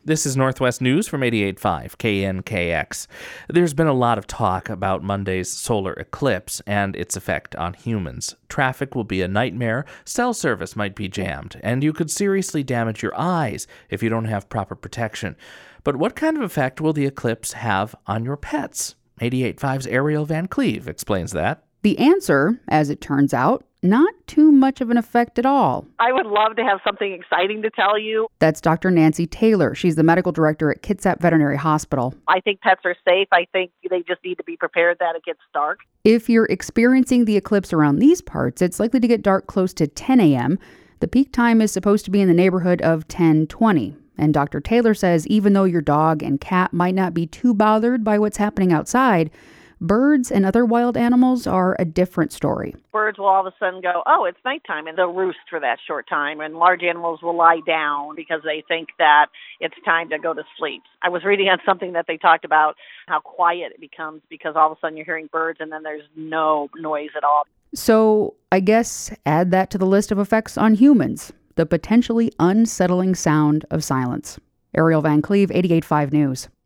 This is Northwest News from 88.5 KNKX. There's been a lot of talk about Monday's solar eclipse and its effect on humans. Traffic will be a nightmare, cell service might be jammed, and you could seriously damage your eyes if you don't have proper protection. But what kind of effect will the eclipse have on your pets? 88.5's Ariel Van Cleve explains that. The answer, as it turns out, not too much of an effect at all. I would love to have something exciting to tell you. That's Dr. Nancy Taylor. She's the medical director at Kitsap Veterinary Hospital. I think pets are safe. I think they just need to be prepared that it gets dark. If you're experiencing the eclipse around these parts, it's likely to get dark close to 10 a.m. The peak time is supposed to be in the neighborhood of 10:20. And Dr. Taylor says even though your dog and cat might not be too bothered by what's happening outside, birds and other wild animals are a different story. Birds will all of a sudden go, oh, it's nighttime, and they'll roost for that short time. And large animals will lie down because they think that it's time to go to sleep. I was reading on something that they talked about how quiet it becomes because all of a sudden you're hearing birds and then there's no noise at all. So I guess add that to the list of effects on humans, the potentially unsettling sound of silence. Ariel Van Cleve, 88.5 News.